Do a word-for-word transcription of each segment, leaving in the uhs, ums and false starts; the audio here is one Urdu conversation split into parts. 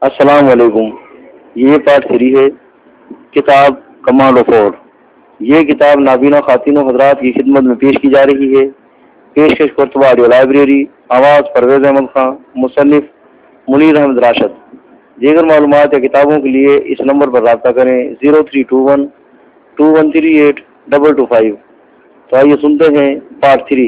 السلام علیکم. یہ پارٹ تھری ہے کتاب کمال آف فور. یہ کتاب نابینا خواتین و حضرات کی خدمت میں پیش کی جا رہی ہے. پیشکش کرتبہ آڈیو لائبریری. آواز پرویز احمد خان. مصنف منیر احمد راشد. دیگر معلومات یا کتابوں کے لیے اس نمبر پر رابطہ کریں zero three two one two one three eight double two five. تو آئیے سنتے ہیں پارٹ تھری.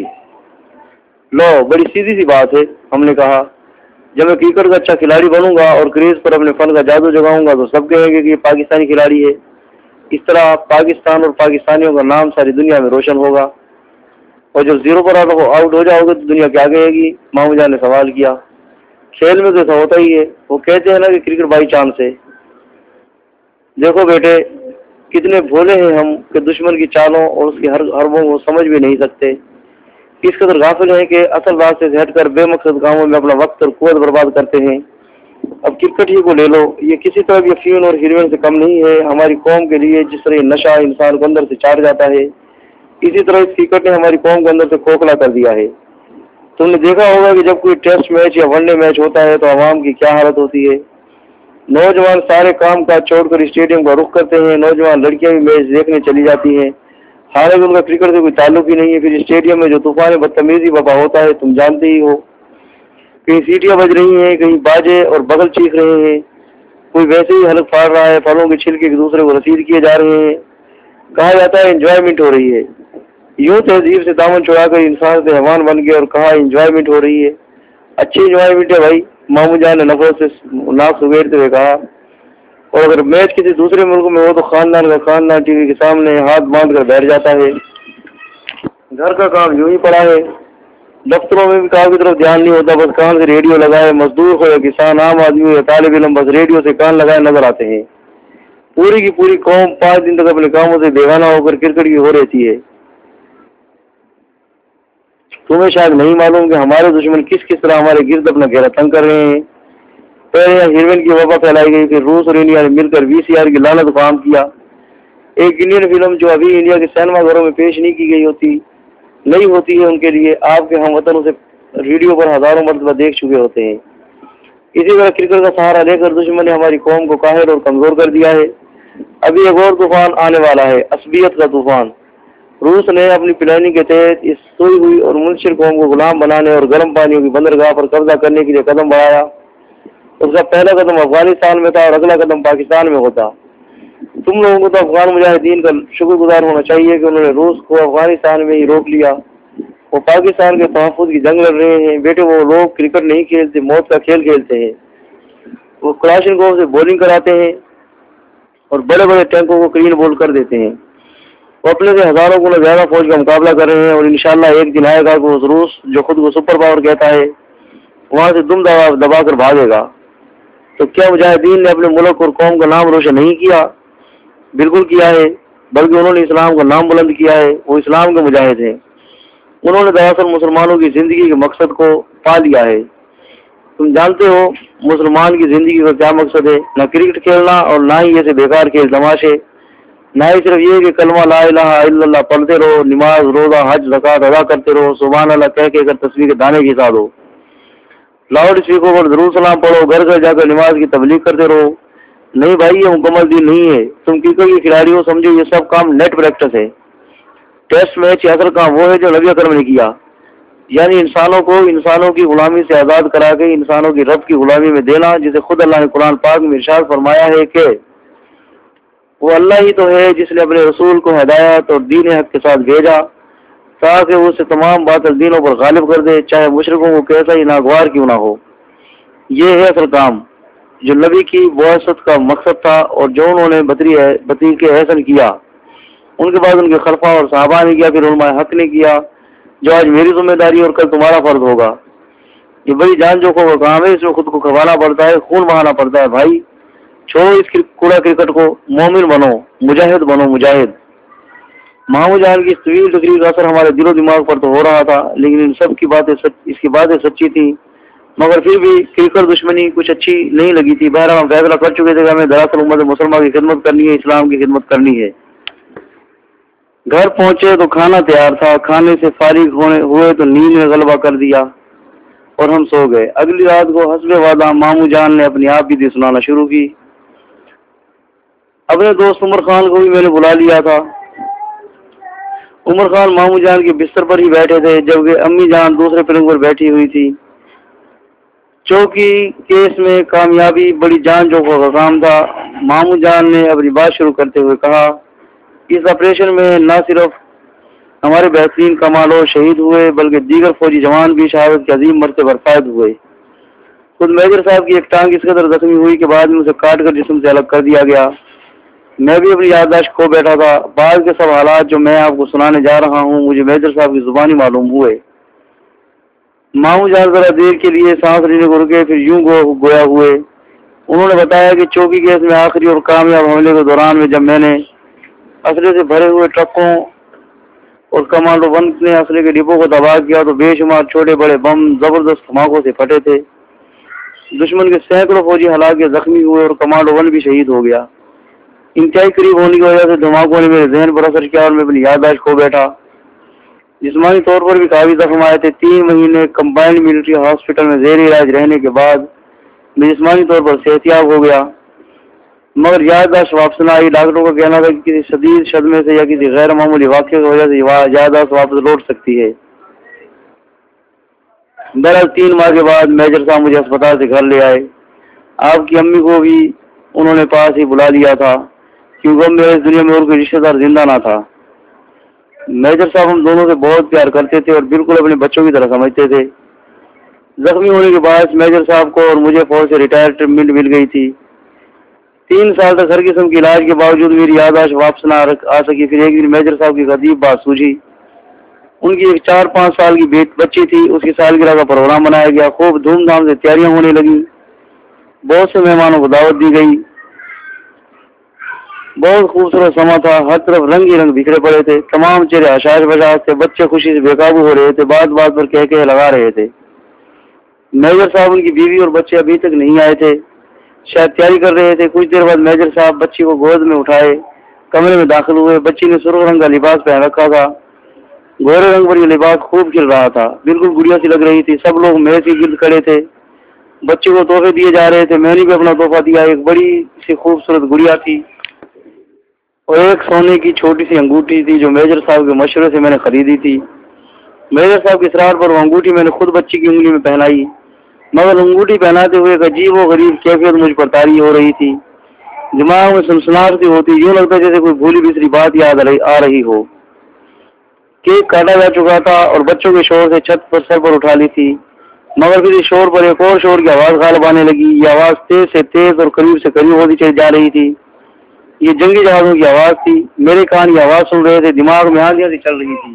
لو بڑی سیدھی سی بات ہے. ہم نے کہا جب میں کرکٹ کا اچھا کھلاڑی بنوں گا اور کریز پر اپنے فن کا جادو جگاؤں گا تو سب کہیں گے کہ یہ پاکستانی کھلاڑی ہے. اس طرح پاکستان اور پاکستانیوں کا نام ساری دنیا میں روشن ہوگا. اور جب زیرو پر آؤٹ ہو جاؤ گے تو دنیا کیا کہے گی؟ مامو جان نے سوال کیا. کھیل میں تو ایسا ہوتا ہی ہے. وہ کہتے ہیں نا کہ کرکٹ بائی چانس ہے. دیکھو بیٹے کتنے بھولے ہیں ہم کہ دشمن کی چالوں اور اس کی ہر حربوں کو سمجھ بھی نہیں سکتے. اس قدر غافل ہیں کہ اصل راستے سے ہٹ کر بے مقصد کاموں میں اپنا وقت اور قوت برباد کرتے ہیں. اب کرکٹ ہی کو لے لو. یہ کسی طرح کی افیون اور ہیروئن سے کم نہیں ہے. ہماری قوم کے لیے جس طرح نشہ انسان کو اندر سے چاٹ جاتا ہے اسی طرح اس کرکٹ نے ہماری قوم کو اندر سے کھوکھلا کر دیا ہے. تم نے دیکھا ہوگا کہ جب کوئی ٹیسٹ میچ یا ون ڈے میچ ہوتا ہے تو عوام کی کیا حالت ہوتی ہے. نوجوان سارے کام کاج چھوڑ کر اسٹیڈیم کا رخ کرتے ہیں. نوجوان لڑکیاں بھی میچ دیکھنے چلی جاتی ہیں. حالانکہ ان کا کرکٹ سے کوئی تعلق ہی نہیں ہے. پھر اسٹیڈیم میں جو طوفان بدتمیزی بپا ہوتا ہے تم جانتے ہی ہو. کہیں سیٹیاں بج رہی ہیں, کہیں باجے اور بغل چیخ رہے ہیں, کوئی ویسے ہی حلق پھاڑ رہا ہے, پھلوں کے چھلکے ایک دوسرے کو رسید کیے جا رہے ہیں. کہا جاتا ہے انجوائمنٹ ہو رہی ہے. یوں تہذیب سے دامن چھڑا کر انسان سے حیوان بن گئے اور کہا انجوائمنٹ ہو رہی ہے. اچھی انجوائمنٹ ہے بھائی, مامو جان نے نفرت سے ناک سگیرتے ہوئے کہا. اور اگر میچ کسی دوسرے ملک میں ہو تو خاندان کا خاندان ٹی وی کے سامنے ہاتھ باندھ کر بیٹھ جاتا ہے. گھر کا کام یوں ہی پڑا ہے. دفتروں میں بھی کام کی طرف دھیان نہیں ہوتا. بس کان سے ریڈیو لگائے مزدور ہو یا کسان, عام آدمی ہو یا طالب علم, بس ریڈیو سے کان لگائے نظر آتے ہیں. پوری کی پوری قوم پانچ دن تک اپنے کاموں سے بیگانہ ہو کر کرکٹ کی ہو رہتی ہے. تمہیں شاید نہیں معلوم کہ ہمارے دشمن کس کس طرح ہمارے گرد اپنا گھیرا تنگ کر رہے ہیں. پہلے یہاں ہیروئن کی وبا پھیلائی گئی, پھر روس اور انڈیا نے مل کر وی سی آر کی لعنت کو عام کیا. ایک انڈین فلم جو ابھی انڈیا کے سینما گھروں میں پیش نہیں کی گئی ہوتی نہیں ہوتی ہے ان کے لیے آپ کے ہم وطن اسے ریڈیو پر ہزاروں مرتبہ دیکھ چکے ہوتے ہیں. اسی طرح کرکٹ کا سہارا لے کر دشمن نے ہماری قوم کو قاہر اور کمزور کر دیا ہے. ابھی ایک اور طوفان آنے والا ہے, عصبیت کا طوفان. روس نے اپنی پلاننگ کے تحت اس سوئی ہوئی اور منشر قوم کو غلام بنانے اور گرم پانیوں کی بندرگاہ پر قبضہ کرنے کے لیے قدم بڑھایا. اس کا پہلا قدم افغانستان میں تھا اور اگلا قدم پاکستان میں ہوتا. تم لوگوں کو تو افغان مجاہدین کا شکر گزار ہونا چاہیے کہ انہوں نے روس کو افغانستان میں ہی روک لیا. وہ پاکستان کے تحفظ کی جنگ لڑ رہے ہیں. بیٹے وہ لوگ کرکٹ نہیں کھیلتے, موت کا کھیل کھیلتے ہیں. وہ کلاشنکوف سے بولنگ کراتے ہیں اور بڑے بڑے ٹینکوں کو کلین بول کر دیتے ہیں. وہ اپنے سے ہزاروں گنا زیادہ فوج کا مقابلہ کر رہے ہیں اور انشاءاللہ ایک دن آئے گا کہ وہ روس جو خود کو سپر پاور کہتا ہے وہاں سے دم دبا دبا کر بھاگے گا. تو کیا مجاہدین نے اپنے ملک اور قوم کا نام روشن نہیں کیا؟ بالکل کیا ہے, بلکہ انہوں نے اسلام کا نام بلند کیا ہے. وہ اسلام کے مجاہد ہیں. انہوں نے دراصل مسلمانوں کی زندگی کے مقصد کو پا لیا ہے. تم جانتے ہو مسلمان کی زندگی کا کیا مقصد ہے؟ نہ کرکٹ کھیلنا اور نہ ہی ایسے بیکار کھیل تماشے, نہ ہی صرف یہ کہ کلمہ لا الہ الا اللہ پڑھتے رہو, نماز روزہ حج زکات ادا کرتے رہو, سبحان اللہ کہہ کہہ کر تسبیح کے دانے گھسا دو, لاؤڈ اسپیکر پر درود سلام پڑھو, گھر گھر جا کر نماز کی تبلیغ کرتے رہو. نہیں بھائی, یہ مکمل دین نہیں ہے. تم کرکٹ کے کھلاڑی ہو سمجھو یہ سب کام نیٹ پریکٹس ہے. ٹیسٹ میچ یا اصل کام وہ ہے جو نبی اکرم نے کیا, یعنی انسانوں کو انسانوں کی غلامی سے آزاد کرا کے انسانوں کی رب کی غلامی میں دینا, جسے خود اللہ نے قرآن پاک میں ارشاد فرمایا ہے کہ وہ اللہ ہی تو ہے جس نے اپنے رسول کو ہدایت اور دین حق کے ساتھ بھیجا تاکہ وہ اسے تمام باطل دینوں پر غالب کر دے, چاہے مشرکوں کو کیسا ہی ناگوار کیوں نہ ہو. یہ ہے اصل کام جو نبی کی بعثت کا مقصد تھا اور جو انہوں نے بطریق کے احسن کیا. ان کے بعد ان کے خلفاء اور صحابہ نے کیا, پھر علماء حق نے کیا, جو آج میری ذمہ داری اور کل تمہارا فرض ہوگا. یہ بڑی جان جوکھوں کا کام ہے, اس میں خود کو کھوانا پڑتا ہے, خون بہانا پڑتا ہے. بھائی چھوڑو اس کوڑا کرکٹ کو, مومن بنو, مجاہد بنو, مجاہد. مامو جان کی اس طویل تقریر کا اثر ہمارے دل و دماغ پر تو ہو رہا تھا, لیکن ان سب کی باتیں اس کی باتیں سچی تھیں, مگر پھر بھی کرکٹ دشمنی کچھ اچھی نہیں لگی تھی. بہرحال ہم فیصلہ کر چکے تھے کہ ہمیں دراصل امت مسلمہ کی خدمت کرنی ہے, اسلام کی خدمت کرنی ہے. گھر پہنچے تو کھانا تیار تھا. کھانے سے فارغ ہونے ہوئے تو نیند نے غلبہ کر دیا. اور ہم سو گئے۔ اگلی رات کو حسب وعدہ ماموں جان نے اپنی آپ بیتی سنانا شروع کی۔ اپنے دوست عمر خان کو بھی میں نے بلا لیا تھا۔ عمر خان ماموں جان کے بستر پر ہی بیٹھے تھے، جبکہ امی جان دوسرے پلنگ پر بیٹھی ہوئی تھی۔ چوکی کیس میں کامیابی بڑی جان جوکھوں کا کام تھا۔ ماموں جان نے اپنی بات شروع کرتے ہوئے کہا، اس آپریشن میں نہ صرف ہمارے بہترین کمالوں شہید ہوئے بلکہ دیگر فوجی جوان بھی شہادت کے عظیم مرتبے پر فائز ہوئے۔ خود میجر صاحب کی ایک ٹانگ اس قدر زخمی ہوئی کہ بعد میں اسے کاٹ کر جسم سے الگ کر دیا گیا۔ میں بھی اپنی یادداشت کھو بیٹھا تھا۔ بعد کے سب حالات جو میں آپ کو سنانے جا رہا ہوں مجھے میجر صاحب کی زبانی معلوم ہوئے۔ ماموں جان ذرا دیر کے لیے سانس لینے کو رکے، پھر یوں گو گویا ہوئے۔ انہوں نے بتایا کہ چوکی کیس میں آخری اور کامیاب حملے کے دوران میں جب میں نے اسلحے سے بھرے ہوئے ٹرکوں اور کمانڈو ون نے اسلحے کے ڈپو کو تباہ کیا تو بے شمار چھوٹے بڑے بم زبردست دھماکوں سے پھٹے تھے۔ دشمن کے سینکڑوں فوجی ہلاک یا زخمی ہوئے اور کمانڈو ون بھی شہید ہو گیا۔ انتہائی قریب ہونے کی وجہ سے دھماکوں نے میرے ذہن پر اثر کیا اور میں اپنی یادداشت کھو بیٹھا۔ جسمانی طور پر بھی کافی زخم آئے تھے۔ تین مہینے کمبائنڈ ملٹری ہاسپٹل میں زیر علاج رہنے کے بعد میں جسمانی طور پر صحتیاب ہو گیا، مگر یادداشت واپس نہ آئی۔ ڈاکٹروں کا کہنا تھا کہ کسی شدید صدمے سے یا کسی غیر معمولی واقعے کی وجہ سے یادداشت واپس لوٹ سکتی ہے۔ بہرحال تین ماہ کے بعد میجر صاحب مجھے اسپتال سے گھر لے آئے۔ آپ کی امی کو بھی انہوں نے پاس ہی بلا لیا تھا کیونکہ میرے اس دنیا میں اور کوئی رشتہ دار زندہ نہ تھا۔ میجر صاحب ہم دونوں سے بہت پیار کرتے تھے اور بالکل اپنے بچوں کی طرح سمجھتے تھے۔ زخمی ہونے کے بعد میجر صاحب کو اور مجھے فوج سے ریٹائرمنٹ مل گئی تھی۔ تین سال تک ہر قسم کے علاج کے باوجود میری یادداشت واپس نہ آ سکی۔ پھر ایک دن میجر صاحب کی غریب بات سوجھی۔ ان کی ایک چار پانچ سال کی بچی تھی، اس کی سالگرہ کا پروگرام بنایا گیا۔ خوب دھوم دھام سے تیاریاں ہونے لگیں، بہت سے مہمانوں کو دعوت دی گئی۔ بہت خوبصورت سما تھا، ہر طرف رنگ ہی رنگ بکھرے پڑے تھے، تمام چہرے حشاش بشاش تھے، بچے خوشی سے بے قابو ہو رہے تھے، بات بات پر کہہ کہہ لگا رہے تھے۔ میجر صاحب ان کی بیوی اور بچے ابھی تک نہیں آئے تھے، شاید تیاری کر رہے تھے۔ کچھ دیر بعد میجر صاحب بچی کو گود میں اٹھائے کمرے میں داخل ہوئے۔ بچی نے سرخ رنگ کا لباس پہن رکھا تھا، گہرے رنگ پر یہ لباس خوب کھل رہا تھا، بالکل گڑیا سی لگ رہی تھی۔ سب لوگ میز کے گرد کھڑے تھے، بچے کو تحفے دیے جا رہے تھے۔ میں نے بھی اپنا تحفہ دیا، ایک بڑی سی خوبصورت گڑیا تھی اور ایک سونے کی چھوٹی سی انگوٹھی تھی جو میجر صاحب کے مشورے سے میں نے خریدی تھی۔ میجر صاحب کی اصرار پر وہ انگوٹھی میں نے خود بچی کی انگلی میں پہنائی، مگر انگوٹھی پہناتے ہوئے ایک عجیب و غریب کیفیت مجھ پر طاری ہو رہی تھی۔ دماغ میں سنسناہٹ سی ہوتی، یوں لگتا جیسے کوئی بھولی بسری بات یاد آ رہی ہو۔ کیک کاٹا جا چکا تھا اور بچوں کے شور سے چھت پر سر پر اٹھا لی تھی، مگر پھر اس شور پر ایک اور شور کی آواز غالب آنے لگی۔ یہ آواز تیز سے تیز اور قریب سے قریب ہوتی چلی جا رہی تھی۔ یہ جنگی جہازوں کی آواز تھی۔ میرے کان یہ آواز سن رہے تھے، دماغ میں آندیاں سی چل رہی تھی،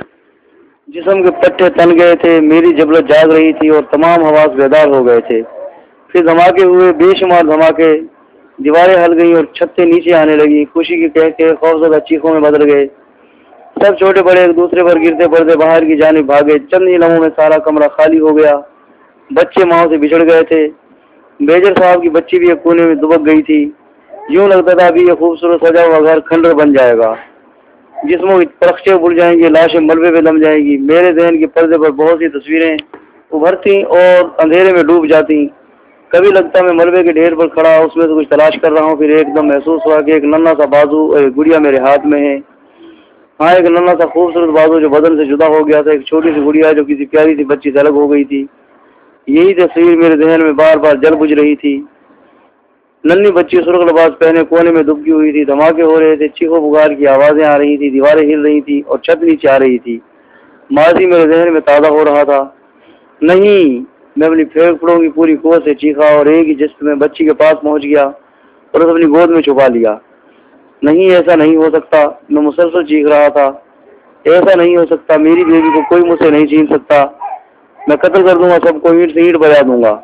جسم کے پٹھے تن گئے تھے، میری جبلت جاگ رہی تھی اور تمام حواس بیدار ہو گئے تھے۔ پھر دھماکے ہوئے، بے شمار دھماکے، دیواریں ہل گئیں اور چھتیں نیچے آنے لگی۔ خوشی کے کہہ کے خوفزدہ چیخوں میں بدل گئے۔ سب چھوٹے بڑے ایک دوسرے پر گرتے پڑتے باہر کی جانب بھاگے۔ چند ہی لمحوں میں سارا کمرہ خالی ہو گیا، بچے ماں سے بچھڑ گئے تھے۔ میجر صاحب کی بچی بھی ایک کونے میں دبک گئی تھی، یوں لگتا تھا ابھی یہ خوبصورت سجا ہوا گھر کھنڈر بن جائے گا، جسموں کی پرخچے اڑ جائیں گے، لاشیں ملبے پہ دم جائیں گی۔ میرے ذہن کے پردے پر بہت سی تصویریں ابھرتی اور اندھیرے میں ڈوب جاتی۔ کبھی لگتا میں ملبے کے ڈھیر پر کھڑا اس میں سے کچھ تلاش کر رہا ہوں، پھر ایک دم محسوس ہوا کہ ایک ننھا سا بازو اور ایک گڑیا میرے ہاتھ میں ہے۔ ہاں، ایک ننھا سا خوبصورت بازو جو بدن سے جدا ہو گیا تھا، ایک چھوٹی سی گڑیا جو کسی پیاری سی بچی سے الگ ہو گئی تھی۔ یہی تصویر میرے ذہن میں بار بار جل بجھ رہی تھی۔ ننھی بچی سرخ لباس پہنے کونے میں دبکی ہوئی تھی، دھماکے ہو رہے تھے، چیخو پکار کی آوازیں آ رہی تھی، دیواریں ہل رہی تھی اور چھت نیچے آ رہی تھی۔ ماضی میرے ذہن میں تازہ ہو رہا تھا۔ نہیں، میں اپنی پھیپھڑوں کی پوری قوت سے چیخا اور ایک ہی جست میں بچی کے پاس پہنچ گیا اور اسے اپنی گود میں چھپا لیا۔ نہیں، ایسا نہیں ہو سکتا، میں مسلسل چیخ رہا تھا۔ ایسا نہیں ہو سکتا، میری بیوی کو کوئی مجھ سے نہیں چھین سکتا، میں قتل کر دوں گا، سب کو اینٹ سے اینٹ بجا دوں گا،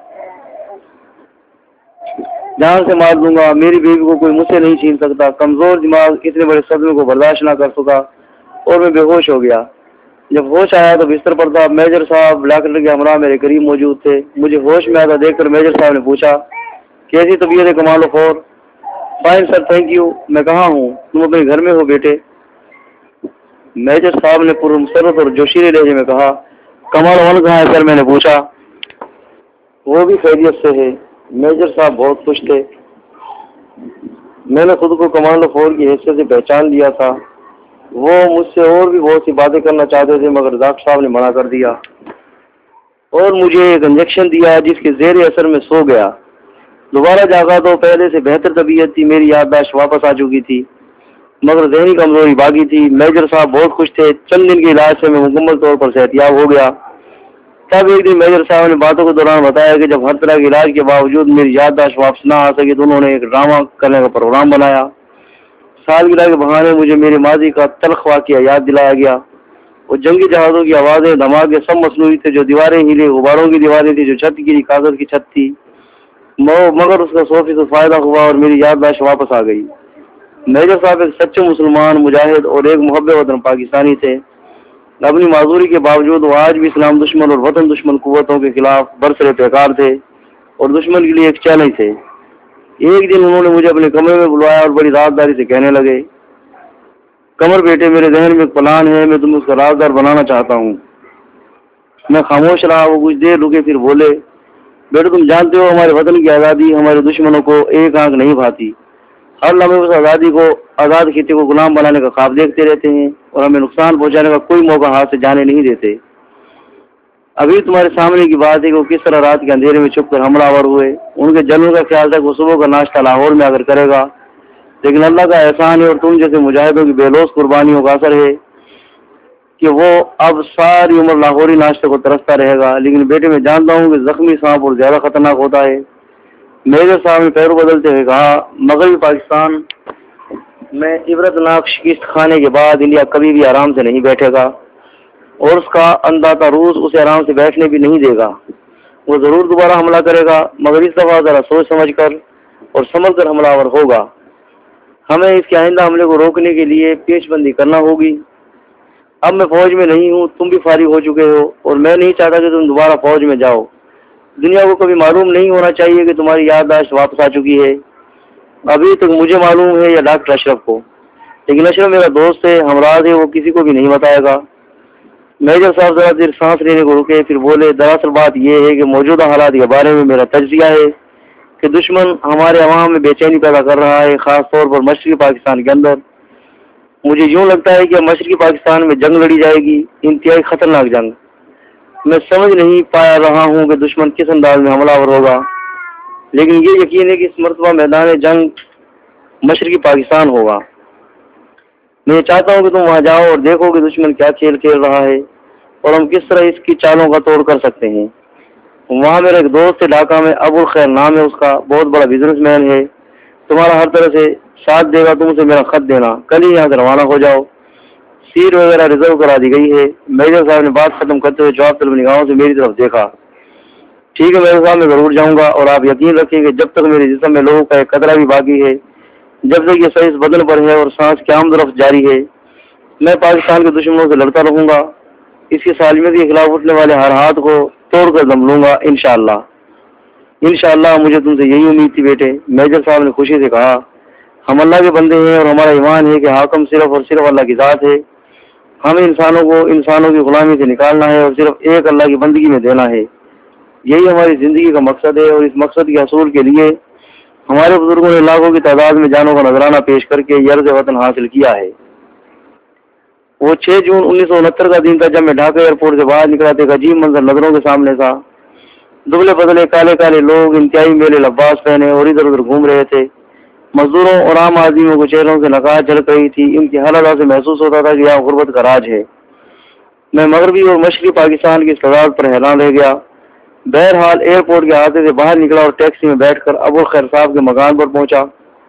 جان سے مار دوں گا، میری بیوی کو کوئی مجھ سے نہیں چھین سکتا۔ کمزور دماغ اتنے بڑے صدمے کو برداشت نہ کر سکا اور میں بے ہوش ہو گیا۔ جب ہوش آیا تو بستر پر تھا، میجر صاحب ڈاکٹر کے ہمراہ میرے قریب موجود تھے۔ مجھے ہوش میں آتا دیکھ کر میجر صاحب نے پوچھا، کیسی طبیعت ہے کمالو فور؟ Fine sir, thank you. میں کہاں ہوں؟ تم اپنے گھر میں ہو بیٹے؟ میجر صاحب نے پر مسرت اور جوشیلے لہجے میں کہا، کمال ون کہاں ہے سر؟ میں نے پوچھا۔ وہ بھی خیریت سے ہے۔ میجر صاحب بہت خوش تھے۔ میں نے خود کو کمانڈو فور کی حیثیت سے پہچان لیا تھا۔ وہ مجھ سے اور بھی بہت سی باتیں کرنا چاہتے تھے مگر ڈاکٹر صاحب نے منع کر دیا اور مجھے ایک انجیکشن دیا جس کے زیر اثر میں سو گیا۔ دوبارہ جاگا تو پہلے سے بہتر طبیعت تھی، میری یادداشت واپس آ چکی تھی مگر ذہنی کمزوری باقی تھی۔ میجر صاحب بہت خوش تھے۔ چند دن کے علاج سے میں مکمل طور پر صحتیاب ہو گیا۔ تب ایک دن میجر صاحب نے باتوں کے دوران بتایا کہ جب ہر طرح کے علاج کے باوجود میری یادداشت واپس نہ آ سکی تو انہوں نے ایک ڈرامہ کرنے کا پروگرام بنایا۔ سالگرہ کے بہانے مجھے میرے ماضی کا تلخ واقعہ یاد دلایا گیا۔ وہ جنگی جہازوں کی آوازیں، دھماکے سب مصنوعی تھے، جو دیواریں ہلی غباروں کی دیواریں تھی، جو چھت گری کاغذ کی چھت تھی، مگر اس کا سو فیصد فائدہ ہوا اور میری یادداشت واپس آ گئی۔ میجر صاحب ایک سچے مسلمان، مجاہد اور ایک محب وطن پاکستانی تھے۔ اپنی معذوری کے باوجود وہ آج بھی اسلام دشمن اور وطن دشمن قوتوں کے خلاف برسر پیکار تھے اور دشمن کے لیے ایک چیلنج تھے۔ ایک دن انہوں نے مجھے اپنے کمرے میں بلوایا اور بڑی رازداری سے کہنے لگے، قمر بیٹے، میرے ذہن میں ایک پلان ہے، میں تمہیں اس کا رازدار بنانا چاہتا ہوں۔ میں خاموش رہا۔ وہ کچھ دیر رکے پھر بولے، بیٹے تم جانتے ہو ہمارے وطن کی آزادی ہمارے دشمنوں کو ایک آنکھ نہیں بھاتی۔ ہر لمحے اس آزادی کو آزاد خطے کو غلام بنانے کا خواب دیکھتے رہتے ہیں اور ہمیں نقصان پہنچانے کا کوئی موقع ہاتھ سے جانے نہیں دیتے۔ ابھی تمہارے سامنے کی بات ہے کہ وہ کس طرح رات کے اندھیرے میں چھپ کر حملہ آور ہوئے۔ ان کے جنوں کا خیال تھا کہ وہ صبح کا ناشتہ لاہور میں آ کر کرے گا، لیکن اللہ کا احسان ہے اور تم جیسے مجاہدوں کی بے لوث قربانیوں کا اثر ہے کہ وہ اب ساری عمر لاہوری ناشتے کو ترستا رہے گا۔ لیکن بیٹے میں جانتا ہوں کہ زخمی سانپ اور زیادہ خطرناک ہوتا ہے۔ میجر صاحب نے پیرو بدلتے ہوئے کہا، مغربی پاکستان میں عبرت ناک شکست کھانے کے بعد انڈیا کبھی بھی آرام سے نہیں بیٹھے گا اور اس کا انداتا روس اسے آرام سے بیٹھنے بھی نہیں دے گا۔ وہ ضرور دوبارہ حملہ کرے گا مگر اس دفعہ ذرا سوچ سمجھ کر اور سنبھل کر حملہ آور ہوگا۔ ہمیں اس کے آئندہ حملے کو روکنے کے لیے پیش بندی کرنا ہوگی۔ اب میں فوج میں نہیں ہوں، تم بھی فارغ ہو چکے ہو اور میں نہیں چاہتا کہ تم دوبارہ فوج میں جاؤ۔ دنیا کو کبھی معلوم نہیں ہونا چاہیے کہ تمہاری یادداشت واپس آ چکی ہے۔ ابھی تک مجھے معلوم ہے یا ڈاکٹر اشرف کو، لیکن اشرف میرا دوست ہے، ہمراز ہے، وہ کسی کو بھی نہیں بتائے گا۔ میجر صاحب ذرا دیر سانس لینے کو رکے پھر بولے، دراصل بات یہ ہے کہ موجودہ حالات کے بارے میں میرا تجزیہ ہے کہ دشمن ہمارے عوام میں بے چینی پیدا کر رہا ہے، خاص طور پر مشرقی پاکستان کے اندر۔ مجھے یوں لگتا ہے کہ مشرقی پاکستان میں جنگ لڑی جائے گی، انتہائی خطرناک جنگ۔ میں سمجھ نہیں پا رہا ہوں کہ دشمن کس انداز میں حملہ آور ہوگا، لیکن یہ یقین ہے کہ اس مرتبہ میدان جنگ مشرقی پاکستان ہوگا۔ میں چاہتا ہوں کہ تم وہاں جاؤ اور دیکھو کہ دشمن کیا کھیل کھیل رہا ہے اور ہم کس طرح اس کی چالوں کا توڑ کر سکتے ہیں۔ وہاں میرا ایک دوست ہے ڈھاکہ میں، ابو الخیر نام ہے اس کا، بہت بڑا بزنس مین ہے، تمہارا ہر طرح سے ساتھ دے گا۔ تم سے میرا خط دینا، کل ہی یہاں سے روانہ ہو جاؤ، سیٹ وغیرہ ریزرو کرا دی گئی ہے۔ میجر صاحب نے بات ختم کرتے ہوئے جواب طلب نگاہوں سے میری طرف دیکھا۔ ٹھیک ہے میجر صاحب، میں ضرور جاؤں گا اور آپ یقین رکھیں کہ جب تک میرے جسم میں لوگوں کا ایک قطرہ بھی باقی ہے، جب تک یہ صحیح بدن پر ہے اور سانس کی آمد و رفت جاری ہے، میں پاکستان کے دشمنوں سے لڑتا رہوں گا۔ اس کی سالمیت کے خلاف اٹھنے والے ہر ہاتھ کو توڑ کر دم لوں گا انشاءاللہ۔ انشاءاللہ، مجھے تم سے یہی امید تھی بیٹے، میجر صاحب نے خوشی سے کہا۔ ہم اللہ کے بندے ہیں اور ہمارا ایمان ہے کہ حاکم صرف اور صرف اللہ کی ذات ہے۔ ہمیں انسانوں کو انسانوں کی غلامی سے نکالنا ہے اور صرف ایک اللہ کی بندگی میں دینا ہے۔ یہی ہماری زندگی کا مقصد ہے اور اس مقصد کے حصول کے لیے ہمارے بزرگوں نے لاکھوں کی تعداد میں جانوں کا نذرانہ پیش کر کے یہ عرض وطن حاصل کیا ہے۔ وہ چھ جون انیس سو انہتر کا دن تھا جب میں ڈھاکہ ایئرپورٹ سے باہر نکلا تھا۔ ایک عجیب منظر نظروں کے سامنے تھا۔ دبلے بدلے کالے کالے لوگ انتہائی میلے لباس پہنے اور ادھر ادھر گھوم رہے تھے۔ مزدوروں اور عام آدمیوں کو چہروں سے نقاہ جھلک رہی تھی۔ ان کی حالت سے محسوس ہوتا تھا کہ یہاں غربت کا راج ہے۔ میں مغربی اور مشرقی پاکستان کی استعداد پر حیران رہ گیا۔ بہرحال ایئرپورٹ کے احاطے سے باہر نکلا اور ٹیکسی میں بیٹھ کر ابو الخیر صاحب کے مکان پر پہنچا۔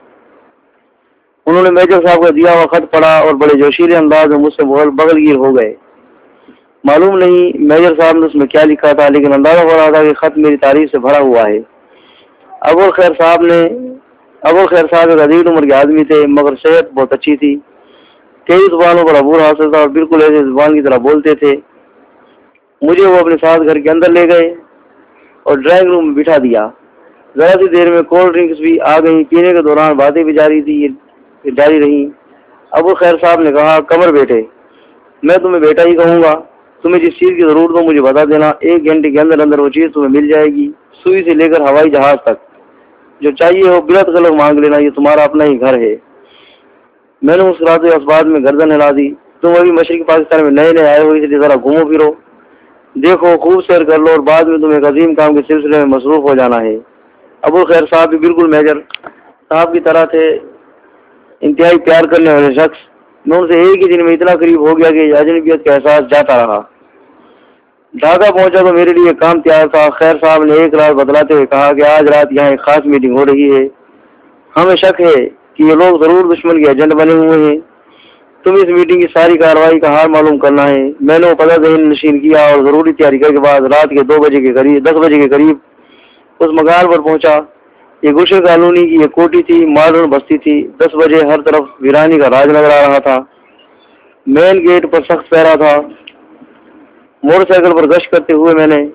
انہوں نے میجر صاحب کا دیا ہوا خط پڑھا اور بڑے جوشیلے انداز میں مجھ سے بغل گیر ہو گئے۔ معلوم نہیں میجر صاحب نے اس میں کیا لکھا تھا، لیکن اندازہ ہو رہا تھا کہ خط میری تعریف سے بھرا ہوا ہے۔ ابو الخیر صاحب نے ابو الخیر صاحب ایک عظیم عمر کے آدمی تھے مگر صحت بہت اچھی تھی۔ تیز زبانوں پر عبور حاصل تھا اور بالکل ایسے زبان کی طرح بولتے تھے۔ مجھے وہ اپنے ساتھ گھر کے اندر لے گئے اور ڈرائنگ روم میں بٹھا دیا۔ ذرا سی دیر میں کولڈ ڈرنکس بھی آ گئیں۔ پینے کے دوران باتیں بھی جاری تھی جاری رہیں۔ ابو خیر صاحب نے کہا، قمر بیٹے، میں تمہیں بیٹا ہی کہوں گا۔ تمہیں جس چیز کی ضرورت ہو مجھے بتا دینا، ایک گھنٹے کے اندر اندر وہ چیز تمہیں مل جائے گی، سوئی سے لے کر ہوائی جہاز تک، جو چاہیے ہو بلا تکلف مانگ لینا، یہ تمہارا اپنا ہی گھر ہے۔ میں نے مسکراتے اس بات میں گردن ہلا دی، تم ابھی مشرقی پاکستان میں نئے نئے آئے ہو، اس لیے ذرا گھومو پھرو، دیکھو، خوب سیر کر لو، اور بعد میں تم ایک عظیم کام کے سلسلے میں مصروف ہو جانا ہے۔ ابو خیر صاحب بھی بالکل میجر صاحب کی طرح تھے، انتہائی پیار کرنے والے شخص۔ میں ان سے ایک ہی دن میں اتنا قریب ہو گیا کہ اجنبیت کا احساس جاتا رہا۔ ڈھاکہ پہنچا تو میرے لیے کام تیار تھا۔ خیر صاحب نے ایک رات بتلاتے ہوئے کہا کہ آج رات یہاں ایک خاص میٹنگ ہو رہی ہے، ہمیں شک ہے کہ یہ لوگ ضرور دشمن کے ایجنٹ بنے ہوئے ہیں، تم اس میٹنگ کی ساری کارروائی کا حال معلوم کرنا ہے۔ میں نے وہ پتہ ذہن نشین کیا اور ضروری تیاری کے بعد رات کے دو بجے کے قریب دس بجے کے قریب اس مکان پر پہنچا۔ یہ گلشن کالونی کی ایک کوٹھی تھی، ماڈرن بستی تھی۔ دس بجے ہر طرف ویرانی کا راج نظر آ رہا تھا۔ مین گیٹ پر سخت پہرا تھا۔ موٹر سائیکل پر گشت کرتے ہوئے میں نے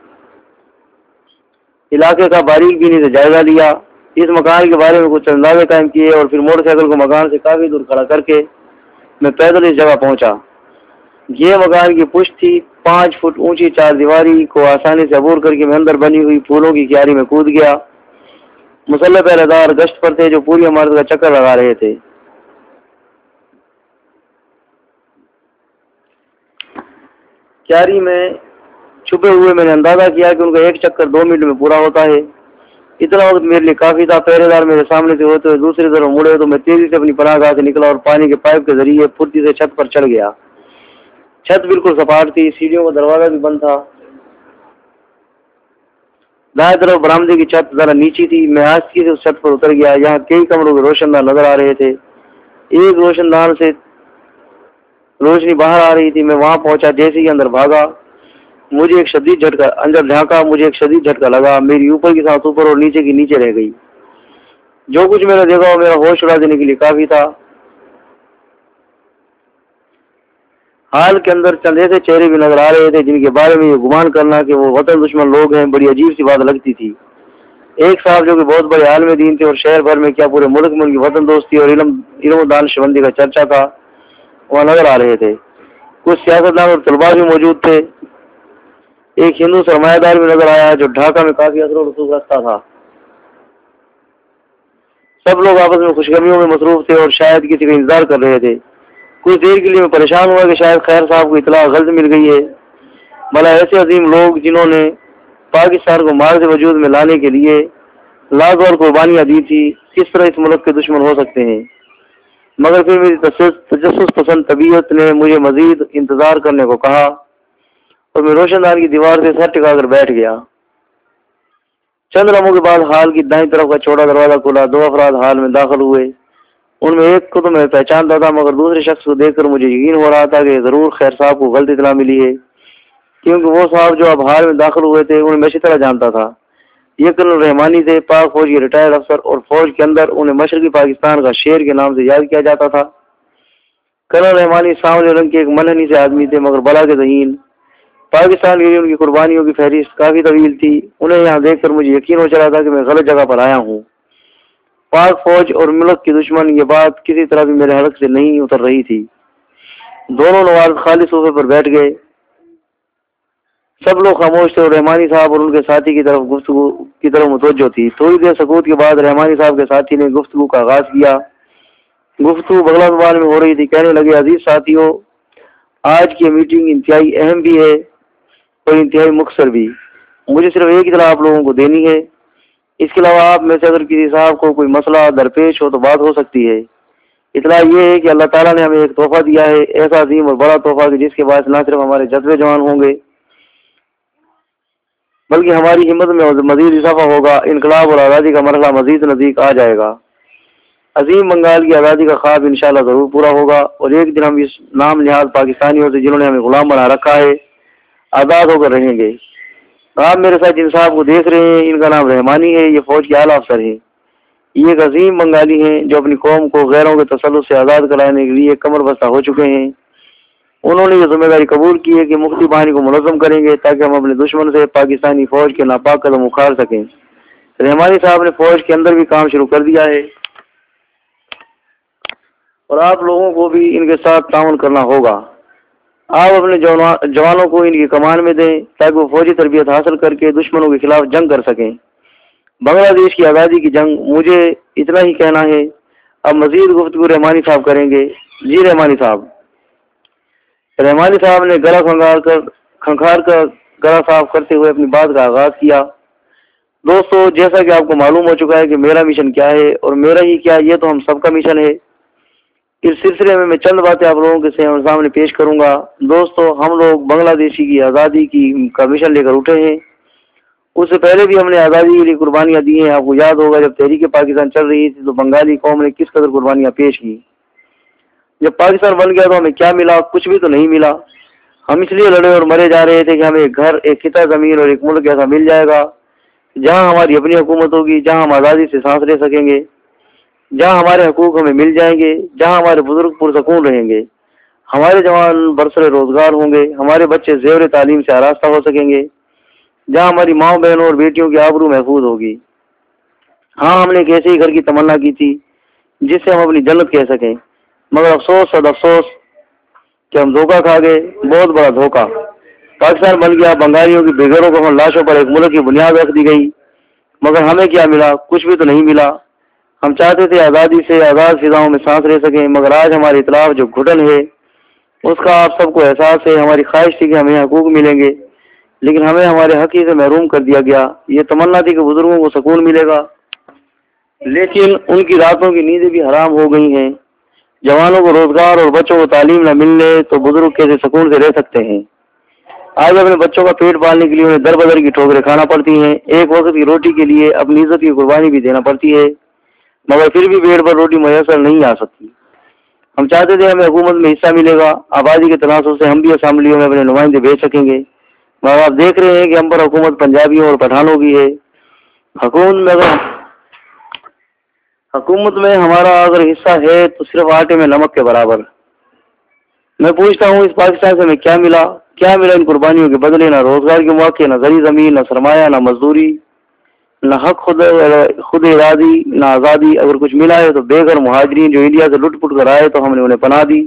علاقے کا باریک بینی سے جائزہ لیا، اس مکان کے بارے میں کچھ اندازے قائم کیے، اور پھر موٹر سائیکل کو مکان سے کافی دور کھڑا کر کے میں پیدل اس جگہ پہنچا۔ یہ مکان کی پشت تھی، پانچ فٹ اونچی چار دیواری کو آسانی سے عبور کر کے میں اندر بنی ہوئی پھولوں کی کیاری میں کود گیا۔ مسلح پہرے دار گشت پر تھے جو پوری عمارت کا چکر لگا رہے تھے۔ کیاری میں چھپے ہوئے میں نے اندازہ کیا کہ ان کا ایک چکر دو منٹ میں پورا ہوتا ہے۔ اتنا وقت میرے لیے کافی تھا۔ پہرے دار میرے سامنے سے ہوتے ہوئے دوسری طرف مڑے تو میں تیزی سے اپنی پناہ گاہ سے نکلا اور پانی کے پائپ کے ذریعے پھرتی سے چھت پر چڑھ گیا۔ چھت بالکل سپاٹ تھی، سیڑھیوں کا دروازہ بھی بند تھا۔ دائیں طرف برآمدے کی چھت ذرا نیچی تھی۔ میں آہستگی سے اس چھت پر اتر گیا۔ یہاں کئی کمروں کے روشن دان نظر آ رہے تھے، ایک روشن دان سے روشنی باہر آ رہی تھی۔ میں وہاں پہنچا، جیسے ہی اندر بھاگا مجھے ایک شدید جھٹکا اندر جھانکا مجھے ایک شدید جھٹکا لگا۔ میری اوپر کی سانس اوپر اور نیچے کی نیچے رہ گئی۔ جو کچھ میرا دیکھا وہ میرا ہوش اڑا دینے کے لیے کافی تھا۔ حال کے اندر چند ایسے چہرے بھی نظر آ رہے تھے جن کے بارے میں یہ گمان کرنا کہ وہ وطن دشمن لوگ ہیں بڑی عجیب سی بات لگتی تھی۔ ایک صاحب جو کہ بہت بڑے عالم دین تھے اور شہر بھر میں کیا پورے ملک میں ان کی وطن دوستی اور علم علم و دانش مندی کا چرچا تھا، وہاں نظر آ رہے تھے۔ کچھ سیاستدان اور طلباء بھی موجود تھے۔ ایک ہندو سرمایہ دار بھی نظر آیا جو ڈھاکہ میں کافی اثر و رسوخ رکھتا تھا۔ سب لوگ آپس میں خوشگمیوں میں مصروف تھے اور شاید کسی کا انتظار کر رہے تھے۔ کچھ دیر کے لیے میں پریشان ہوا کہ شاید خیر صاحب کو اطلاع غلط مل گئی ہے۔ بھلا ایسے عظیم لوگ جنہوں نے پاکستان کو مارز وجود میں لانے کے لیے لاکھوں اور قربانیاں دی تھی، کس طرح اس ملک کے دشمن ہو سکتے ہیں؟ مگر پھر میری تجسس پسند طبیعت نے مجھے مزید انتظار کرنے کو کہا اور میں روشن دان کی دیوار سے سر ٹکا کر بیٹھ گیا۔ چند لمحوں کے بعد ہال کی دائیں طرف کا چھوٹا دروازہ کھلا۔ دو افراد ہال میں داخل ہوئے۔ ان میں ایک کو تو میں پہچانتا تھا، مگر دوسرے شخص کو دیکھ کر مجھے یقین ہو رہا تھا کہ ضرور خیر صاحب کو غلط اطلاع ملی ہے، کیونکہ وہ صاحب جو اب ہال میں داخل ہوئے تھے انہیں میں اچھی طرح جانتا تھا۔ یہ کرنل رحمانی تھے، پاک فوج کے ریٹائرڈ افسر، اور فوج کے اندر انہیں مشرقی پاکستان کا شیر کے نام سے یاد کیا جاتا تھا۔ کرنل رحمانی سانولے رنگ کے ایک منحنی سے آدمی تھے، مگر بلا کے ذہین۔ پاکستان کے لیے ان کی قربانیوں کی فہرست کافی طویل تھی۔ انہیں یہاں دیکھ کر مجھے یقین ہو چلا تھا کہ میں غلط جگہ پر آیا ہوں۔ پاک فوج اور ملک کی دشمن، یہ بات کسی طرح بھی میرے حلق سے نہیں اتر رہی تھی۔ دونوں نواز خالی صوفے پر بیٹھ گئے۔ سب لوگ خاموش تھے اور رحمانی صاحب اور ان کے ساتھی کی طرف گفتگو کی طرف متوجہ تھی۔ تھوڑی دیر سکوت کے بعد رحمانی صاحب کے ساتھی نے گفتگو کا آغاز کیا۔ گفتگو بغلا زبان میں ہو رہی تھی۔ کہنے لگے، عزیز ساتھیوں، آج کی میٹنگ انتہائی اہم بھی ہے اور انتہائی مختصر بھی۔ مجھے صرف ایک اطلاع آپ لوگوں کو دینی ہے۔ اس کے علاوہ آپ میں سے اگر کسی صاحب کو کوئی مسئلہ درپیش ہو تو بات ہو سکتی ہے۔ اطلاع یہ ہے کہ اللہ تعالیٰ نے ہمیں ایک تحفہ دیا ہے، ایسا عظیم اور بڑا تحفہ کہ جس کے باعث نہ صرف ہمارے جذبے جوان ہوں گے بلکہ ہماری ہمت میں مزید اضافہ ہوگا۔ انقلاب اور آزادی کا مرحلہ مزید نزدیک آ جائے گا۔ عظیم بنگال کی آزادی کا خواب انشاءاللہ ضرور پورا ہوگا، اور ایک دن ہم اس نام نہاد پاکستانیوں سے جنہوں نے ہمیں غلام بنا رکھا ہے آزاد ہو کر رہیں گے۔ آپ میرے ساتھ جن صاحب کو دیکھ رہے ہیں ان کا نام رحمانی ہے، یہ فوج کے اعلیٰ افسر ہیں۔ یہ ایک عظیم بنگالی ہیں جو اپنی قوم کو غیروں کے تسلط سے آزاد کرانے کے لیے کمر بستہ ہو چکے ہیں۔ انہوں نے یہ ذمہ داری قبول کی ہے کہ مفتی بانی کو منظم کریں گے تاکہ ہم اپنے دشمن سے پاکستانی فوج کے ناپاک قدم اکھاڑ سکیں۔ رحمانی صاحب نے فوج کے اندر بھی کام شروع کر دیا ہے اور آپ لوگوں کو بھی ان کے ساتھ تعاون کرنا ہوگا۔ آپ اپنے جوانوں کو ان کی کمان میں دیں تاکہ وہ فوجی تربیت حاصل کر کے دشمنوں کے خلاف جنگ کر سکیں۔ بنگلہ دیش کی آزادی کی جنگ، مجھے اتنا ہی کہنا ہے۔ اب مزید گفتگو رحمانی صاحب کریں گے۔ جی رحمانی صاحب۔ رحمانی صاحب نے گلا کھنگار کر کھنکھار کر گلا صاف کرتے ہوئے اپنی بات کا آغاز کیا۔ دوستو، جیسا کہ آپ کو معلوم ہو چکا ہے کہ میرا مشن کیا ہے اور میرا ہی کیا، یہ تو ہم سب کا مشن ہے۔ اس سلسلے میں میں چند باتیں آپ لوگوں کے سامنے پیش کروں گا۔ دوستو، ہم لوگ بنگلہ دیشی کی آزادی کی کا مشن لے کر اٹھے ہیں۔ اس سے پہلے بھی ہم نے آزادی کے لیے قربانیاں دی ہیں۔ آپ کو یاد ہوگا جب تحریک پاکستان چل رہی تھی تو بنگالی قوم نے کس قدر قربانیاں پیش کی۔ جب پاکستان بن گیا تو ہمیں کیا ملا؟ کچھ بھی تو نہیں ملا۔ ہم اس لیے لڑے اور مرے جا رہے تھے کہ ہمیں ایک گھر، ایک خطہ زمین اور ایک ملک ایسا مل جائے گا جہاں ہماری اپنی حکومت ہوگی، جہاں ہم آزادی سے سانس لے سکیں گے، جہاں ہمارے حقوق ہمیں مل جائیں گے، جہاں ہمارے بزرگ پرسکون رہیں گے، ہمارے جوان برسر روزگار ہوں گے، ہمارے بچے زیور تعلیم سے آراستہ ہو سکیں گے، جہاں ہماری ماں بہنوں اور بیٹیوں کی آبرو محفوظ ہوگی۔ ہاں، ہم نے ایک ایسے ہی گھر کی تمنا کی تھی جس سے ہم اپنی جنت کہہ سکیں، مگر افسوس صد افسوس کہ ہم دھوکہ کھا گئے، بہت بڑا دھوکہ۔ پاکستان بن گیا، بنگالیوں کی بےگھروں کو ہم لاشوں پر ایک ملک کی بنیاد رکھ دی گئی، مگر ہمیں کیا ملا؟ کچھ بھی تو نہیں ملا۔ ہم چاہتے تھے آزادی سے آزاد فضاؤں میں سانس لے سکیں، مگر آج ہماری اطلاف جو گھٹن ہے اس کا آپ سب کو احساس ہے۔ ہماری خواہش تھی کہ ہمیں حقوق ملیں گے، لیکن ہمیں ہمارے حق ہی سے محروم کر دیا گیا۔ یہ تمنا تھی کہ بزرگوں کو سکون ملے گا، لیکن ان کی راتوں کی نیندیں بھی حرام ہو گئی ہیں۔ جوانوں کو روزگار اور بچوں کو تعلیم نہ ملنے تو بزرگ کیسے سکون سے رہ سکتے ہیں؟ آج اپنے بچوں کا پیٹ پالنے کے لیے انہیں در بدر کی ٹھوکریں کھانا پڑتی ہیں، ایک وقت کی روٹی کے لیے اپنی عزت کی قربانی بھی دینا پڑتی ہے، مگر پھر بھی پیٹ پر روٹی میسر نہیں آ سکتی۔ ہم چاہتے تھے ہمیں حکومت میں حصہ ملے گا، آبادی کے تناسب سے ہم بھی اسمبلیوں میں اپنے نمائندے بھیج سکیں گے، مگر آپ دیکھ رہے ہیں کہ ہم پر حکومت پنجابیوں اور پٹھانوں کی ہے۔ حکومت میں اگر حکومت میں ہمارا اگر حصہ ہے تو صرف آٹے میں نمک کے برابر۔ میں پوچھتا ہوں، اس پاکستان سے ہمیں کیا ملا؟ کیا ملا ان قربانیوں کے بدلے؟ نہ روزگار کے مواقع، نہ زرعی زمین، نہ سرمایہ، نہ مزدوری، نہ حق خود خود ارادی، نہ آزادی۔ اگر کچھ ملا ہے تو بے گھر مہاجرین جو انڈیا سے لٹ پٹ کر آئے تو ہم نے انہیں پناہ دی،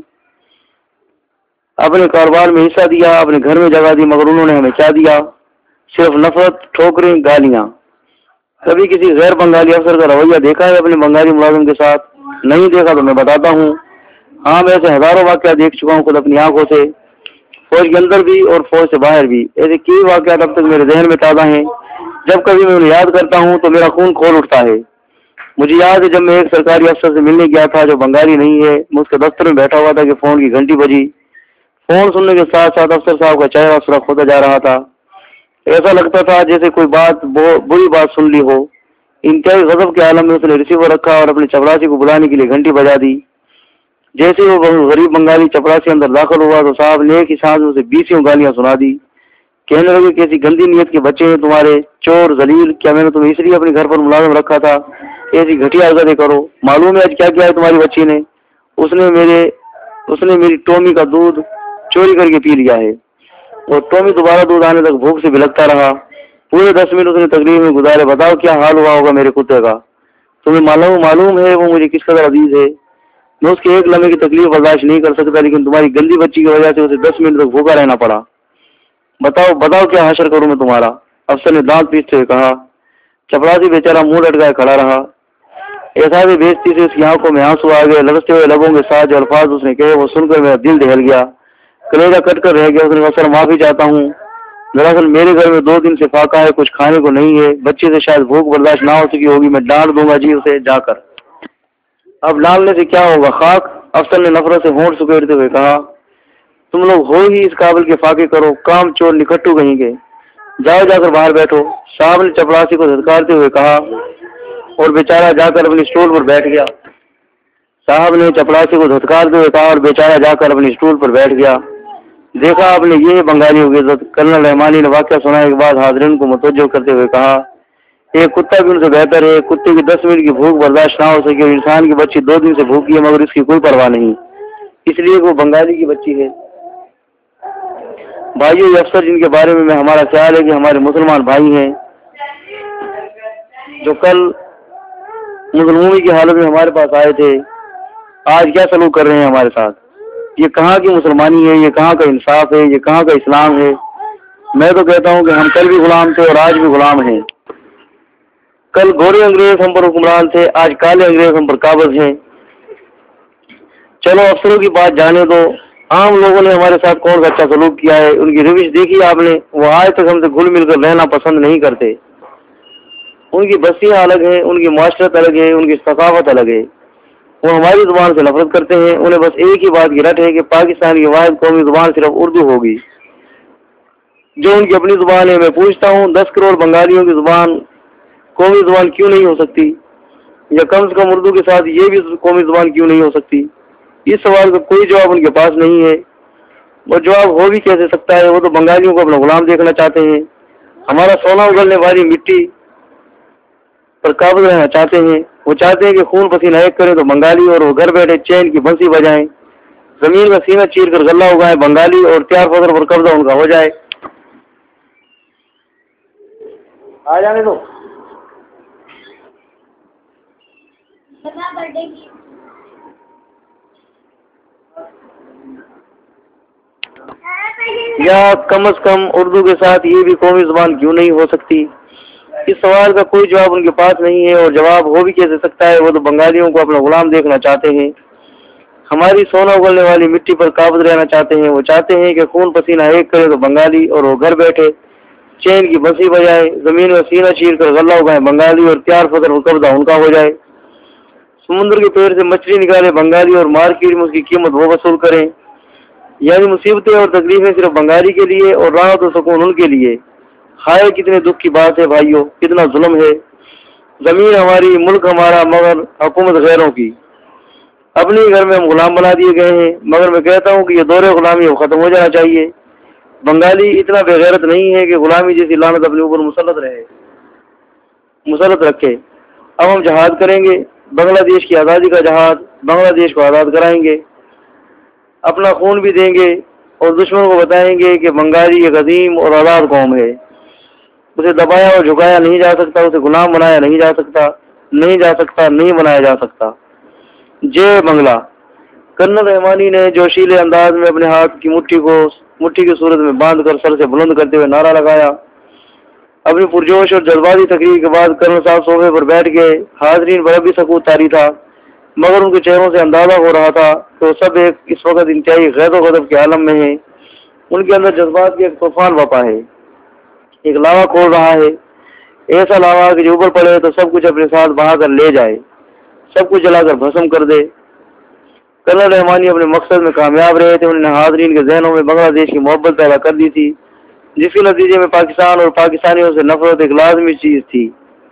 اپنے کاروبار میں حصہ دیا، اپنے گھر میں جگہ دی، مگر انہوں نے ہمیں کیا دیا؟ صرف نفرت، ٹھوکریں، گالیاں۔ کبھی کسی غیر بنگالی افسر کا رویہ دیکھا ہے اپنے بنگالی ملازم کے ساتھ؟ نہیں دیکھا تو میں بتاتا ہوں۔ ہاں، میں ایسے ہزاروں واقعات دیکھ چکا ہوں خود اپنی آنکھوں سے، فوج کے اندر بھی اور فوج سے باہر بھی۔ ایسے کئی واقعات اب تک میرے ذہن میں تازہ ہیں، جب کبھی میں انہیں یاد کرتا ہوں تو میرا خون کھول اٹھتا ہے۔ مجھے یاد ہے جب میں ایک سرکاری افسر سے ملنے گیا تھا جو بنگالی نہیں ہے، میں اس کے دفتر میں بیٹھا ہوا تھا کہ فون کی گھنٹی بجی۔ فون سننے کے ساتھ ساتھ افسر صاحب کا چہرہ سرخ ہوتا جا رہا تھا، ایسا لگتا تھا جیسے کوئی بات بری بات سن لی ہو۔ انتہائی غضب کے عالم میں اس نے ریسیور رکھا اور اپنے چپراسی کو بلانے کے لیے گھنٹی بجا دی۔ جیسے وہ غریب بنگالی چپراسی اندر داخل ہوا تو صاحب نے ایک ہی سانس میں اسے بیسیوں گالیاں سنا دی، کہنے لگے کیسی گندی نیت کے بچے ہیں تمہارے، چور ذلیل، کیا میں نے تمہیں اس لیے اپنے گھر پر ملازم رکھا تھا؟ ایسی گھٹیا حرکتیں کرو، معلوم ہے آج کیا کیا ہے تمہاری بچی نے؟ اس نے میرے اس نے میری ٹومی کا دودھ چوری کر کے پی لیا ہے، اور ٹومی دوبارہ دودھ آنے تک بھوک سے بلکتا رہا۔ پورے دس منٹ اس نے تکلیف میں گزارے۔ بتاؤ کیا حال ہوا ہوگا میرے کتے کا؟ تمہیں معلوم معلوم ہے وہ مجھے کس قدر عزیز ہے۔ میں اس کے ایک لمحے کی تکلیف برداشت نہیں کر سکتا، لیکن تمہاری گندی بچی کی وجہ سے اسے دس منٹ تک بھوکا رہنا پڑا۔ بتاؤ بتاؤ کیا حشر کروں میں تمہارا؟ افسر نے دانت پیستے ہوئے کہا۔ چپراسی بیچارہ منہ لٹکائے کھڑا رہا۔ احساس بےعزتی سے اس کی آنکھوں میں آنسو آ گئے۔ لرزتے ہوئے لبوں کے ساتھ جو الفاظ اس نے کہے وہ سن کر میرا دل دہل گیا، کلیجہ کٹ کر رہ گیا۔ اس نے افسر معافی چاہتا ہوں، دراصل میرے گھر میں دو دن سے فاقہ ہے، کچھ کھانے کو نہیں ہے، بچے سے شاید بھوک برداشت نہ ہو سکی ہوگی، میں ڈانٹ دوں گا جی اسے جا کر۔ اب ڈالنے سے کیا ہوگا خاک؟ افسر نے نفرت سے ہونٹ سکیڑتے ہوئے کہا، تم لوگ ہو ہی اس قابل کے فاقے کرو، کام چور نکھٹو کہیں گے، جاؤ جا کر باہر بیٹھو۔ صاحب نے چپراسی کو دھتکارتے ہوئے کہا اور بیچارہ جا کر اپنی اسٹول پر بیٹھ گیا۔ صاحب نے چپراسی کو دھتکارتے ہوئے کہا اور بیچارہ جا کر اپنی اسٹول پر بیٹھ گیا۔ دیکھا آپ نے، یہ ہے بنگالیوں کی عزت۔ کرنل رحمانی نے واقعہ سنانے کے بعد حاضرین کو متوجہ کرتے ہوئے کہا، ایک کتا بھی ان سے بہتر ہے۔ کتے کی دس منٹ کی بھوک برداشت نہ ہو سکی اور انسان کی بچی دو دن سے بھوکی ہے، مگر اس کی کوئی پرواہ نہیں، اس لیے وہ بنگالی کی بچی ہے۔ بھائیو، یہ افسر جن کے بارے میں ہمارا خیال ہے کہ ہمارے مسلمان بھائی ہیں، جو کل مظلومی کی حالت میں ہمارے پاس آئے تھے، آج کیا سلوک کر رہے ہیں ہمارے ساتھ؟ یہ کہاں کی مسلمانی ہے، یہ کہاں کا انصاف ہے، یہ کہاں کا اسلام ہے؟ میں تو کہتا ہوں کہ ہم کل بھی غلام تھے اور آج بھی غلام ہیں۔ کل گورے انگریز ہم پر حکمران تھے، آج کالے انگریز ہم پر قابض ہیں۔ چلو افسروں کی بات جانے دو، عام لوگوں نے ہمارے ساتھ کون سا اچھا سلوک کیا ہے، ان کی روش دیکھی آپ نے؟ وہ آج تک ہم سے گھل مل کر رہنا پسند نہیں کرتے۔ ان کی بستیاں الگ ہیں، ان کی معاشرت الگ ہے، ان کی ثقافت الگ ہے۔ وہ ہماری زبان سے نفرت کرتے ہیں۔ انہیں بس ایک ہی بات کی رٹ ہے کہ پاکستان کی واحد قومی زبان صرف اردو ہوگی، جو ان کی اپنی زبان ہے۔ میں پوچھتا ہوں، دس کروڑ بنگالیوں کی زبان قومی زبان کیوں نہیں ہو سکتی؟ یا کم سے کم اردو کے ساتھ یہ بھی قومی زبان کیوں نہیں ہو سکتی؟ اس سوال کا کوئی جواب ان کے پاس نہیں ہے۔ وہ جواب ہو بھی کیسے سکتا ہے؟ وہ تو بنگالیوں کو اپنا غلام دیکھنا چاہتے ہیں، ہمارا سونا اگلنے والی مٹی پر قابض رہنا چاہتے ہیں۔ وہ چاہتے ہیں کہ خون پسینہ ایک کریں تو بنگالی، اور وہ گھر بیٹھے چین کی بنسی بجائیں، زمین کا سینہ چیر کر غلہ اگائیں بنگالی، اور تیار فصل پر قبضہ ان کا ہو جائے۔ آ جانے دو۔ یا کم از کم اردو کے ساتھ یہ بھی قومی زبان کیوں نہیں ہو سکتی؟ اس سوال کا کوئی جواب ان کے پاس نہیں ہے، اور جواب ہو بھی کیسے سکتا ہے؟ وہ تو بنگالیوں کو اپنا غلام دیکھنا چاہتے ہیں، ہماری سونا اگلنے والی مٹی پر قابض رہنا چاہتے ہیں۔ وہ چاہتے ہیں کہ خون پسینہ ایک کرے تو بنگالی، اور وہ گھر بیٹھے چین کی بنسی بجائے، زمین میں سینہ چیر کر غلہ اگائیں بنگالی، اور تیار فصل پر قبضہ ان کا ہو جائے۔ سمندر کے پیڑ سے مچھلی نکالے بنگالی، اور مارکیٹ میں اس کی قیمت وہ وصول کریں۔ یعنی مصیبتیں اور تکلیفیں صرف بنگالی کے لیے اور راحت و سکون ان کے لیے۔ ہائے کتنے دکھ کی بات ہے بھائیوں، کتنا ظلم ہے۔ زمین ہماری، ملک ہمارا، مگر حکومت غیروں کی۔ اپنے گھر میں ہم غلام بنا دیے گئے ہیں، مگر میں کہتا ہوں کہ یہ دور غلامی ختم ہو جانا چاہیے۔ بنگالی اتنا بے غیرت نہیں ہے کہ غلامی جیسی لعنت اپنے اوپر مسلط رہے مسلط رکھے۔ اب ہم جہاد کریں گے، بنگلہ دیش کی آزادی کا جہاد، بنگلہ دیش کو آزاد کرائیں گے، اپنا خون بھی دیں گے، اور دشمن کو بتائیں گے کہ بنگالی ایک عظیم اور آزاد قوم ہے، اسے دبایا اور جھکایا نہیں جا سکتا، اسے غلام بنایا نہیں جا سکتا، نہیں جا سکتا نہیں بنایا جا سکتا۔ جے بنگلہ۔ کرنل رحمانی نے جوشیلے انداز میں اپنے ہاتھ کی مٹھی کو مٹھی کی صورت میں باندھ کر سر سے بلند کرتے ہوئے نعرہ لگایا۔ اپنی پرجوش اور جذباتی تقریر کے بعد کرنل صاحب صوفے پر بیٹھ گئے۔ حاضرین پر اب بھی سکوت طاری تھا، مگر ان کے چہروں سے اندازہ ہو رہا تھا کہ وہ سب ایک اس وقت انتہائی غیظ و غضب کے عالم میں ہیں۔ ان کے اندر جذبات کی ایک طوفان وپا ہے، ایک لاوا کھول رہا ہے، ایسا لاوا کہ جو اوپر پڑے تو سب کچھ اپنے ساتھ بہا کر لے جائے، سب کچھ جلا کر بھسم کر دے۔ کرنل رحمانی اپنے مقصد میں کامیاب رہے تھے۔ انہوں نے حاضرین کے ذہنوں میں بنگلہ دیش کی محبت پیدا کر دی تھی، جس کے نتیجے میں پاکستان اور پاکستانیوں سے نفرت ایک لازمی چیز تھی۔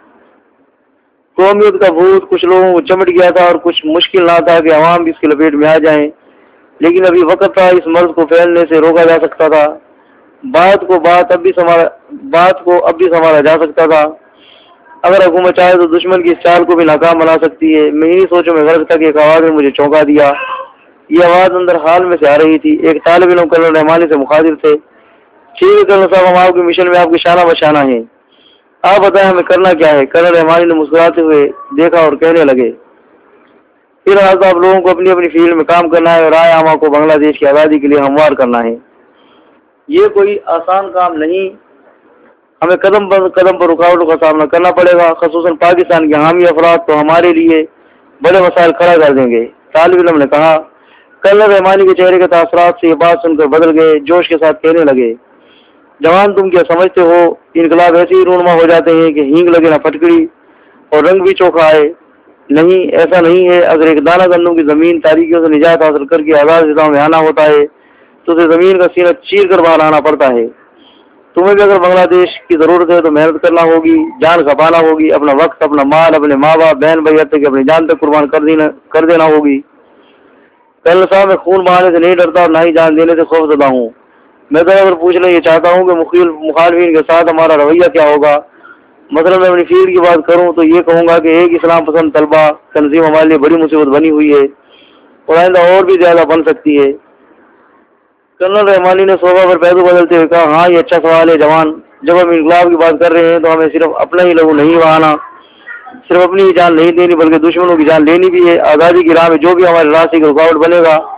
قومیت کا بھوت کچھ لوگوں کو چمٹ گیا تھا، اور کچھ مشکل نہ تھا کہ عوام بھی اس کی لپیٹ میں آ جائیں، لیکن ابھی وقت تھا، اس مرض کو پھیلنے سے روکا جا سکتا تھا۔ بات کو بات اب بھی سنبھالا بات کو اب بھی سنبھالا جا سکتا تھا۔ اگر حکومت چاہے تو دشمن کی اس چال کو بھی ناکام بنا سکتی ہے۔ میں انہی سوچوں میں غرق تھا کہ ایک آواز نے مجھے چونکا دیا۔ یہ آواز اندر حال میں سے آ رہی تھی۔ ایک طالب علم کرنل رحمانی سے مخاطب تھے۔ ٹھیک ہے کرنل صاحب، ہم آپ کے مشن میں آپ کی شانہ بشانہ ہیں، آپ بتائیں ہمیں کرنا کیا ہے؟ کرنل رحمانی نے مسکراتے ہوئے دیکھا اور کہنے لگے، فی الحال تو آپ لوگوں کو اپنی اپنی فیلڈ میں کام کرنا ہے، اور رائے عامہ کو بنگلہ دیش کی آزادی کے لیے ہموار کرنا ہے۔ یہ کوئی آسان کام نہیں، ہمیں قدم پر قدم پر رکاوٹوں کا سامنا کرنا پڑے گا، خصوصاً پاکستان کے حامی افراد تو ہمارے لیے بڑے مسائل کھڑا کر دیں گے۔ طالب علم نے کہا۔ کرنل رحمانی کے چہرے کے تاثرات سے یہ بات سن کر بدل گئے، جوش کے ساتھ کہنے لگے، جوان تم کیا سمجھتے ہو انقلاب ایسے ہی رونما ہو جاتے ہیں کہ ہینگ لگے نہ پھٹکڑی اور رنگ بھی چوکھا آئے؟ نہیں، ایسا نہیں ہے۔ اگر ایک دانہ گندم کی زمین تاریکیوں سے نجات حاصل کر کے آزاد فضاؤں میں آنا ہوتا ہے تو اسے زمین کا سینہ چیر کر باہر آنا پڑتا ہے۔ تمہیں بھی اگر بنگلہ دیش کی ضرورت ہے تو محنت کرنا ہوگی، جان کھپانا ہوگی، اپنا وقت، اپنا مال، اپنے ماں باپ، بہن بھائی، حتیٰ کہ اپنی جان تک قربان کر دینا کر دینا ہوگی۔ کرنل صاحب، میں خون بہانے سے نہیں ڈرتا اور نہ ہی جان دینے سے خوف زدہ ہوں۔ میں تو اگر پوچھنا یہ چاہتا ہوں کہ مخالفین کے ساتھ ہمارا رویہ کیا ہوگا۔ مثلا میں اپنی فیلڈ کی بات کروں تو یہ کہوں گا کہ ایک اسلام پسند طلبہ تنظیم ہمارے لیے بڑی مصیبت بنی ہوئی ہے، اور آئندہ اور بھی زیادہ بن سکتی ہے۔ کرنل رحمانی نے صوبہ پر پہلو بدلتے ہوئے کہا، ہاں یہ اچھا سوال ہے جوان، جب ہم انقلاب کی بات کر رہے ہیں تو ہمیں صرف اپنا ہی لہو نہیں بہانا، صرف اپنی ہی جان نہیں دینی بلکہ دشمنوں کی جان لینی بھی ہے۔ آزادی کی راہ میں جو بھی ہمارے راستے کی رکاوٹ بنے گا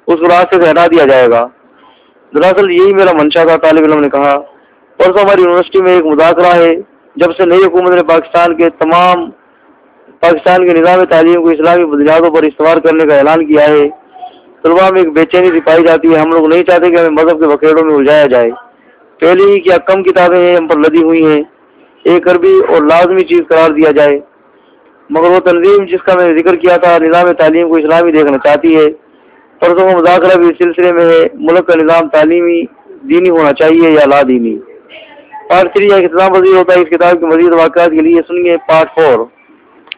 اس کو راستے سے ہٹا دیا جائے گا۔ دراصل یہی میرا منشا تھا، طالب علم نے کہا۔ پرسوں ہماری یونیورسٹی میں ایک مذاکرہ ہے۔ جب سے نئی حکومت نے پاکستان کے تمام پاکستان کے نظام تعلیم کو اسلامی بنیادوں پر استوار کرنے کا اعلان کیا ہے، طلباء میں ایک بے چینی دکھائی جاتی ہے۔ ہم لوگ نہیں چاہتے کہ ہمیں مذہب کے بکھیڑوں میں الجھایا جائے۔ پہلے ہی کیا کم کتابیں ہیں ہم پر لدی ہوئی ہیں، ایک عربی اور لازمی چیز قرار دیا جائے، مگر وہ تنظیم جس کا میں نے ذکر کیا تھا نظام تعلیم کو اسلامی دیکھنا چاہتی ہے۔ پرسوں کا مذاکرہ بھی اس سلسلے میں ہے، ملک کا نظام تعلیمی دینی ہونا چاہیے یا لا دینی۔ پارٹ تھری ایک اختتام پذیر ہوتا ہے۔ اس کتاب کے مزید واقعات کے لیے سنیے پارٹ فور۔